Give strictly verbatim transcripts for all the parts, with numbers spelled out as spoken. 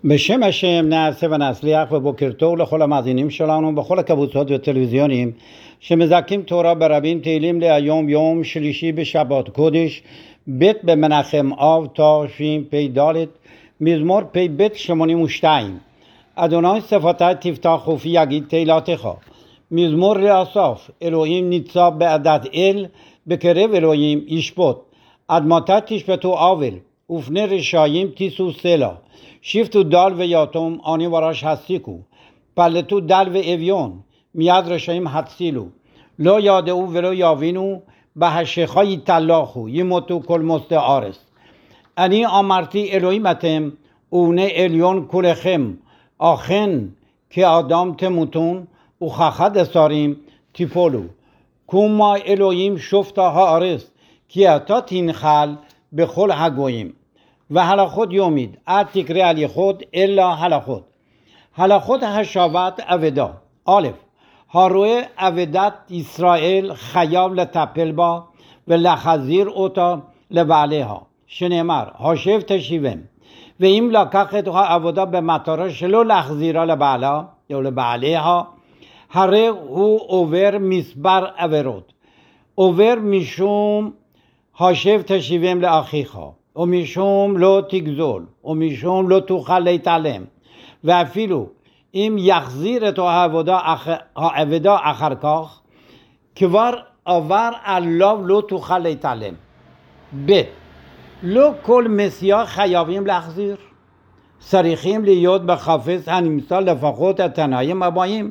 בשם השם נעשה ונצליח ובוקר טוב לכל המאזינים שלנו בכל הקבוצות וטלוויזיונים שמזכים תורה ברבים תהילים להיום יום שלישי בשבת קודש ב' במנחם אב תשפ"ד מזמור פ"ב שמונים ושתיים. אדוני שפתי תפתח ופי יגיד תהילתך. מזמור לאסף. אלוהים ניצב בעדת אל, בקרב אלוהים ישפוט. עד מתי תשפטו עוול ופני רשעים תישאו סלה. שפטו דל ויתום עני ורש הסיקו. פלטו דל ואביון מיד רשעים הצילו. לא ידעו ולא יבינו, בהשכה יתלכו ימותו כל מוסדי הארץ. אני אמרתי אלוהים אתם ובני עליון כולכם, אכן כאדם תמותון וכאחד השרים תיפולו. קומה אלוהים שופט הארץ, כי אתה תנחל בכל הגויים. והלכות יומית, אל תקרא הליכות אלא הלכות. הלכות השבת אבדה. א', הרואה אבדת ישראל חייב לטפל בה ולהחזיר אותה לבעליה, שנאמר השב תשיבם. ואם לקח את העבודה במטרה שלא להחזירה לבעלה או לבעליה, הרי הוא עובר מספר עבירות. עובר משום השב תשיבם לאחיך, ומשום לא תגזול, ומשום לא תוכל להתעלם. ואפילו אם יחזיר את העבודה, העבודה אחר כך, כבר עבר עליו לא תוכל להתעלם. ב', לא כל מסיע חייבים להחזיר. צריכים להיות בחפץ הנמצא לפחות התנאים הבאים.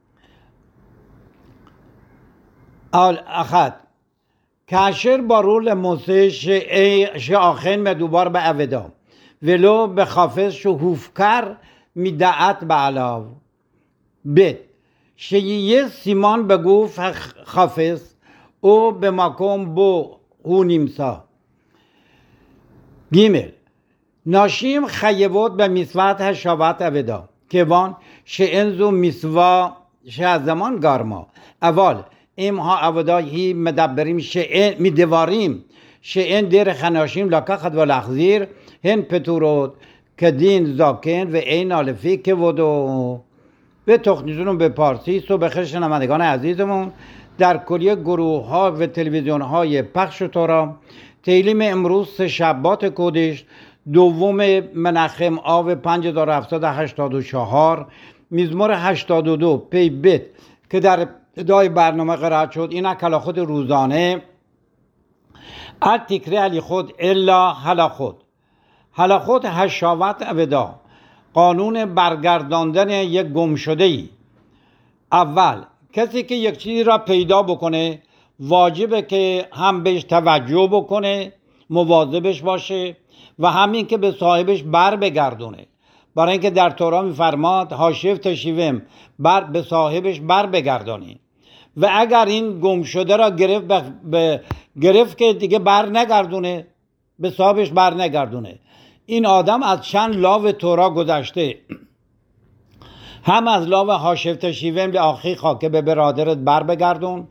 אחת, כאשר ברור למוצא שאכן מדובר בעבדה ולא בחפץ שהופקר מדעת בעליו. ב', שיהיה סימן בגוף החפץ או במקום בו הוא נמצא. ג', נשים חייבות במצוות השבת אבדה, כיוון שאין זו מצווה שהזמן גרמה, אבל אם העבודה היא מדברים שאין, מדברים שאין דרך הנשים לקחת ולהחזיר, הן פטורות כדין זקן ואין לפי כבודו. ותוכניתנו בפרסיס و بخیر شنوندگان عزیزمون در کلیه گروه ها و تلویزیون های پخش تورا تیلیم امروز شبات کودش دوم منخم آو پنج هزار و هفتصد و هشتاد و چهار مزمور هشتاد و دو پی بیت که در ابتدای برنامه قرائت شد. این کلاخود روزانه ال تکره علی خود الا هلا خود. هلا خود هشاوت ابدا، قانون برگرداندن یک گم شده ای. اول کسی که یک چیزی را پیدا بکنه واجبه که هم بهش توجه بکنه، مواظبش باشه و همین که به صاحبش بر بگردونه. برای اینکه در تورا میفرماد هاشف تشیوم، بر به صاحبش بر بگردانی. و اگر این گم شده را گرفت به گرفت که دیگه بر نگردونه، به صاحبش بر نگردونه. این آدم از چند لاو تورا گذشته، هم از لاو هاشف تشیوم لآخیخا که به برادرت بر بگردون،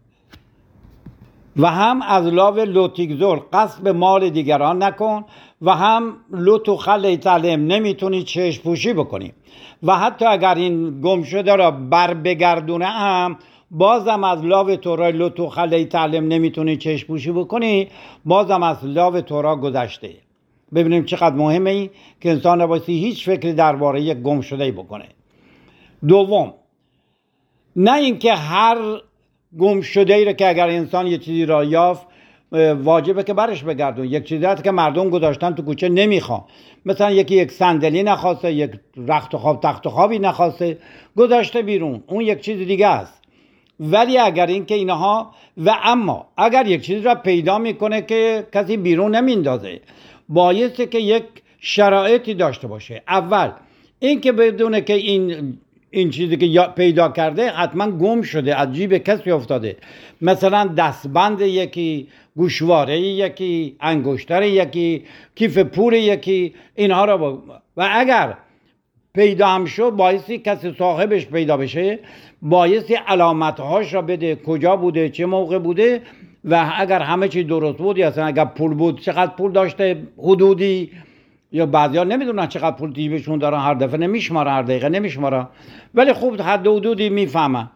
و هم از لاو لوتیگزول قصد به مال دیگران نکن، و هم لوتو خلی تعلیم نمیتونی چشم پوشی بکنی. و حتی اگر این گم شده را بر بگردونه هم بازم از لاو تورا لوتو خلی تعلیم نمیتونی چشم پوشی بکنی، بازم از لاو تورا گذشته. ببینیم چقدر مهمه ای که انسان نبایستی هیچ فکری درباره یک گم شده بکنه. دوم، نه اینکه هر گم شده ای را که اگر انسان یه چیزی را یافت واجبه که برش بگردون. یک چیزی هست که مردم گذاشتن تو کوچه نمیخوان، مثلا یکی یک صندلی نخواسته، یک رخت و خواب تخت و خوابی نخواسته، گذاشته بیرون، اون یک چیز دیگه است. ولی اگر این که اینها و اما اگر یک چیزی را پیدا میکنه که کسی بیرون نمیندازه، بایسته که یک شرایطی داشته باشه. اول این که بدونه که این این چیزی که پیدا کرده حتما گم شده، از جیب کسی افتاده، مثلا دستبند یکی، گوشواره یکی، انگشتر یکی، کیف پول یکی، اینها را با... و اگر پیدا هم شد بایستی کسی صاحبش پیدا بشه، بایستی علامتهاش را بده، کجا بوده، چه موقع بوده، و اگر همه چی درست بود، یا اصلا اگر پول بود چقدر پول داشته، حدودی، یا بعضیا نمیدونن چقدر پول جیبشون دارن، هر دفعه نمیشمارن، هر دقیقه نمیشمارن، ولی خوب حد و حدودی میفهمن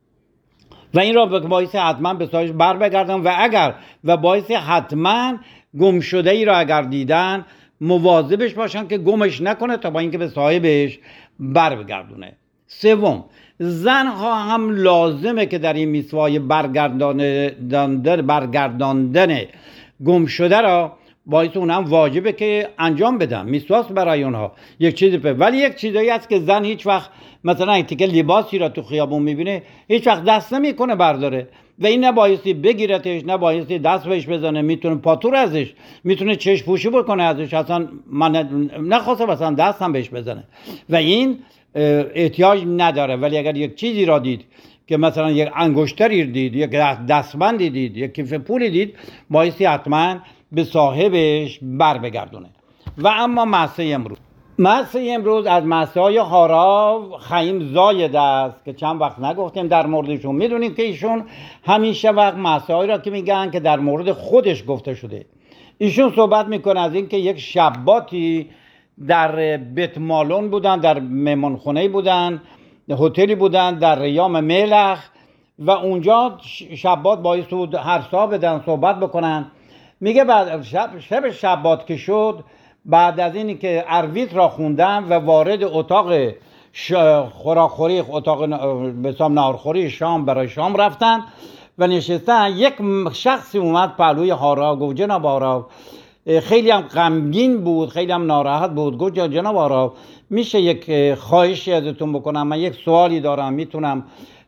و این را باعث حتما به صاحبش بر بگردن و اگر و باعث حتما گم شده ای را اگر دیدن مواظبش باشن که گمش نکنه تا با اینکه به صاحبش بر بگردونه. سوم، زنها هم لازمه که در این میسوای برگرداندن برگرداندن گم شده را باعث اونم واجبه که انجام بدن، میسواس برای اونها یک چیزی به. ولی یک چیزایی هست که زن هیچ وقت مثلا این تیکه لباسی را تو خیابون میبینه هیچ وقت دست نمیکنه برداره و این نه بایستی بگیرتش نه بایستی دست بهش بزنه، میتونه پاتور ازش، میتونه چشم پوشی بکنه ازش، اصلا من نخواسته مثلا دست هم بهش بزنه و این احتیاج نداره. ولی اگر یک چیزی را دید که مثلا یک انگشتری دید، یک دستبندی دید، یک کیف پولی دید، بایستی حتما به صاحبش بر بگردونه. و اما مسئله امروز مسئله امروز از مسئله های هاراو خیم زاید است که چند وقت نگفتیم در موردشون. میدونیم که ایشون همیشه وقت مسئله را که میگن که در مورد خودش گفته شده. ایشون صحبت میکنه از اینکه یک شباتی در بیت مالون بودن، در مهمانخونه بودن، هتلی بودن در ریام ملخ و اونجا شبات باعث بود هر صاحب بدن صحبت بکنن. میگه بعد شب شب شبات که شد، بعد از اینی که عرویت را خوندم و وارد اتاق خوراخوری، اتاق بسام نهارخوری شام برای شام رفتن و نشستن، یک شخصی اومد پهلوی هاراو گفت جناب هاراو، خیلی هم غمگین بود، خیلی هم ناراحت بود، گفت جناب هاراو میشه یک خواهشی ازتون بکنم، من یک سوالی دارم میتونم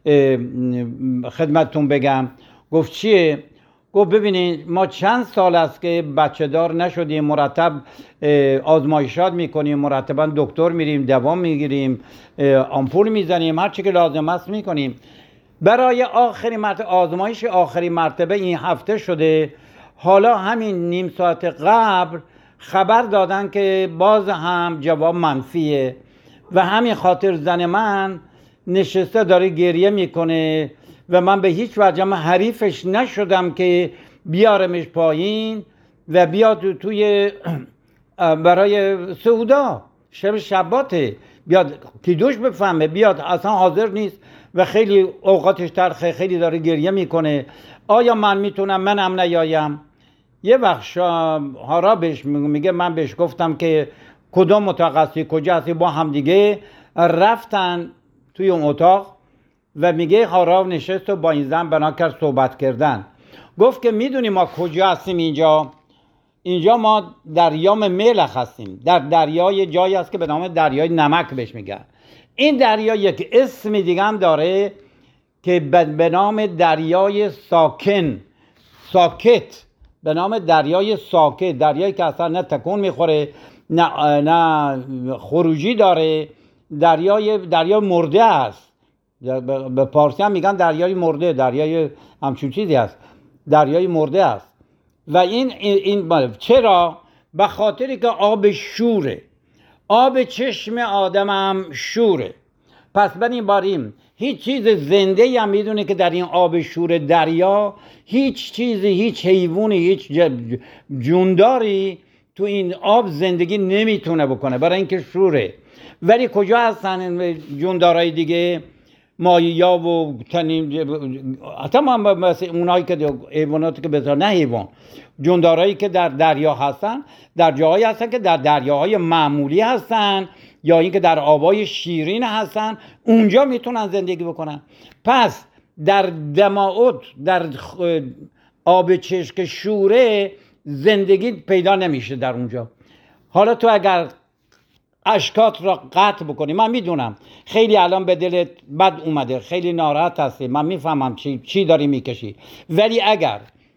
خدمتتون بگم؟ گفت چیه؟ گفت ببینید ما چند سال است که بچه دار نشدیم، مرتب آزمایشات میکنیم، مرتبا دکتر میریم، دوام میگیریم، آمپول میزنیم، هر چی که لازم است میکنیم. برای آخری مرتبه آزمایش آخری مرتبه این هفته شده، حالا همین نیم ساعت قبل خبر دادن که باز هم جواب منفیه و همین خاطر زن من نشسته داره گریه میکنه و من به هیچ وجه حریفش نشدم که بیارمش پایین و بیاد توی برای سعودا شب شباته، بیاد کیدوش بفهمه، بیاد اصلا حاضر نیست و خیلی اوقاتش ترخه، خیلی داره گریه میکنه. آیا من میتونم منم نیایم؟ یه وقت هارا بهش میگه من بهش گفتم که کدام متخصصی کجا هستی، با هم دیگه رفتن توی اون اتاق و میگه هارا نشست و با این زن بنا کرد صحبت کردن. گفت که میدونی ما کجا هستیم؟ اینجا اینجا ما دریای ملخ هستیم، در دریای جایی هست که به نام دریای نمک بهش میگن. این دریا یک اسم دیگه هم داره که به نام دریای ساکن، ساکت، به نام دریای ساکت، دریایی که اصلا نه تکون میخوره نه نه خروجی داره، دریای دریای مرده است. به پارسی هم میگن دریای مرده، دریای همچون چیزی است، دریای مرده است. و این این چرا؟ به خاطری که آب شوره، آب چشم آدم هم شوره. پس بنابراین هیچ چیز زنده هم میدونه که در این آب شور دریا هیچ چیزی، هیچ حیوانی، هیچ جونداری تو این آب زندگی نمیتونه بکنه برای اینکه شوره. ولی کجا هستن جوندارای دیگه؟ ماهیا و تنین، تمام مثل اونایی که حیواناتی که بذار نه حیوان، جوندارایی که در دریا هستن، در جاهایی هستن که در دریاهای معمولی هستن یا اینکه در آبای شیرین هستن، اونجا میتونن زندگی بکنن. پس در دماوت، در آب چشک شوره زندگی پیدا نمیشه در اونجا. حالا تو اگر اشکات را قطع بکنی، من میدونم خیلی الان به دلت بد اومده، خیلی ناراحت هستی، من میفهمم چی چی داری میکشی، ولی اگر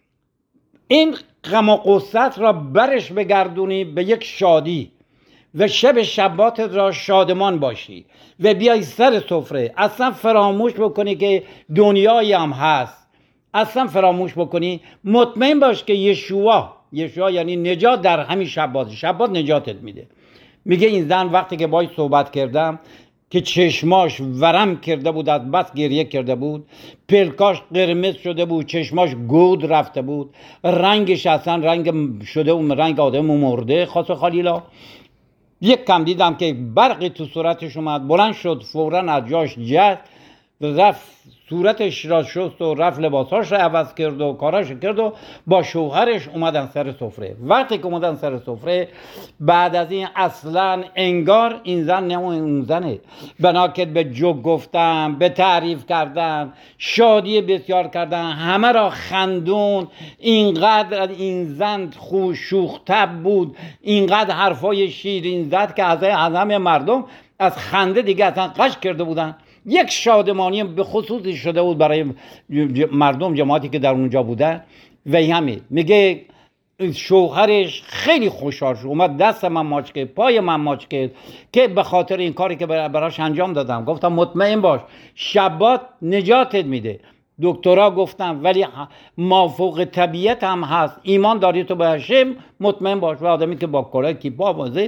این غم و غصت را برش بگردونی به یک شادی و شب شباتت را شادمان باشی و بیای سر سفره، اصلا فراموش بکنی که دنیایی هم هست، اصلا فراموش بکنی، مطمئن باش که یشوع، یشوع یعنی نجات در همین شبات، شبات نجاتت میده. میگه این زن وقتی که باهاش صحبت کردم که چشماش ورم کرده بود، از بس گریه کرده بود، پلکاش قرمز شده بود، چشماش گود رفته بود، رنگش اصلا رنگ شده اون رنگ آدم مرده. خاص خلیلا یک کم دیدم که برقی تو صورتش اومد، بلند شد فوراً از جاش جست، رفت صورتش را شست و رفت لباساش را عوض کرد و کاراش کرد و با شوهرش اومدن سر سفره. وقتی که اومدن سر سفره بعد از این اصلا انگار این زن نه اون زنه، بناکت به جوک گفتن، به تعریف کردن، شادی بسیار کردن، همه را خندون. اینقدر این زن خوش شوخ طبع بود، اینقدر حرفای شیرین زد که از همه مردم از خنده دیگه اصلا قش کرده بودن. یک شادمانی به خصوصی شده بود برای مردم، جماعتی که در اونجا بودن. و همین میگه شوهرش خیلی خوشحال شد، اومد دست من ماچ کرد، پای من ماچ کرد که به خاطر این کاری که براش انجام دادم. گفتم مطمئن باش شبات نجاتت میده. دکترها گفتم ولی مافوق طبیعت هم هست، ایمان داری تو به هشم، مطمئن باش. و آدمی که با کلاه کیپا بازه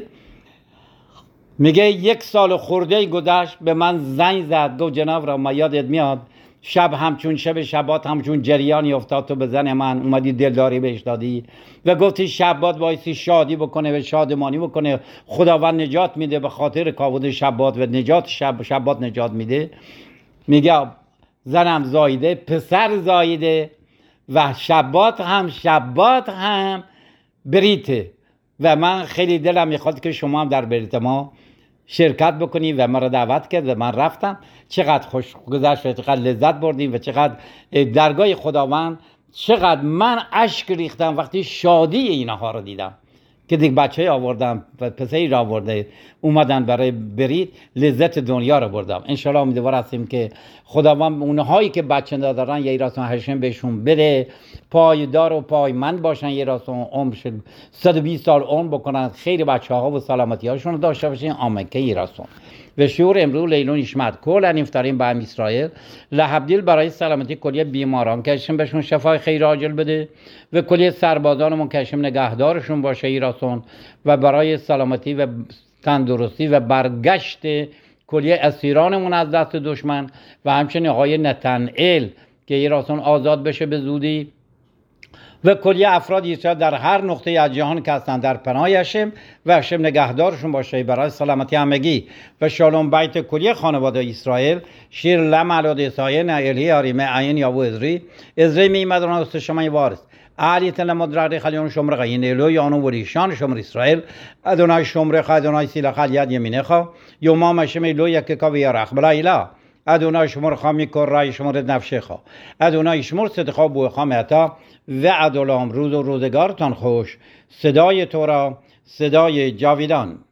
میگه یک سال خورده گذشت، به من زنگ زد، گفت جناب را ما یادت میاد شب همچون شب شبات همچون جریانی افتاد، تو به زن من اومدی دلداری بهش دادی و گفتی شبات بایستی شادی بکنه و شادمانی بکنه، خداوند نجات میده به خاطر کاود شبات و نجات شب شبات نجات میده. میگه زنم زایده، پسر زایده و شبات هم شبات هم بریته و من خیلی دلم میخواد که شما هم در بریت ما شرکت بکنی و من را دعوت کرد و من رفتم. چقدر خوش گذشت و چقدر لذت بردیم و چقدر درگاه خداوند، چقدر من اشک ریختم وقتی شادی اینها رو دیدم که دیگه بچه آوردم و پسری را آورده اومدن برای برید، لذت دنیا رو بردم. انشالله امیدوار هستیم که خداوند اونهایی که بچه ندارن یه راسون هشم بهشون بده، پایدار و پایمند باشن، یه راسون عمر صد و بیست سال عمر بکنن، خیلی بچه ها و سلامتی هاشون رو داشته باشین. آمکه یه راسون و شعور امروز لیلون اشمت کل نفتاریم به هم اسرائیل لحبدیل برای سلامتی کلیه بیماران که اشم بهشون شفای خیر عاجل بده و کلیه سربازانمون که اشم نگهدارشون باشه ایراسون و برای سلامتی و تندرستی و برگشت کلیه اسیرانمون از دست دشمن و همچنین آقای نتنئیل که ایراسون آزاد بشه به زودی و کلیه افراد اسرائیل در هر نقطه از جهان که هستن در پناه هشم و هشم نگهدارشون باشه برای سلامتی همگی و شالوم بیت کلیه خانواده اسرائیل. شیر لم علاد اسایه الهی آریمه عین یابو ازری ازری میمدران است شما وارث علی تل مدرار خلیون شمر قین الهی آنو وریشان شمر اسرائیل ادونای شمر خ ادونای سیلا خل ید یمینه خو یوم مشم الهی که کا ویرخ بلا اله ادونای شمر خامی کر رای شمر نفشه خو ادونای شمر صدقا بو خامتا و عدالام روز و روزگارتان خوش. صدای تو را صدای جاویدان.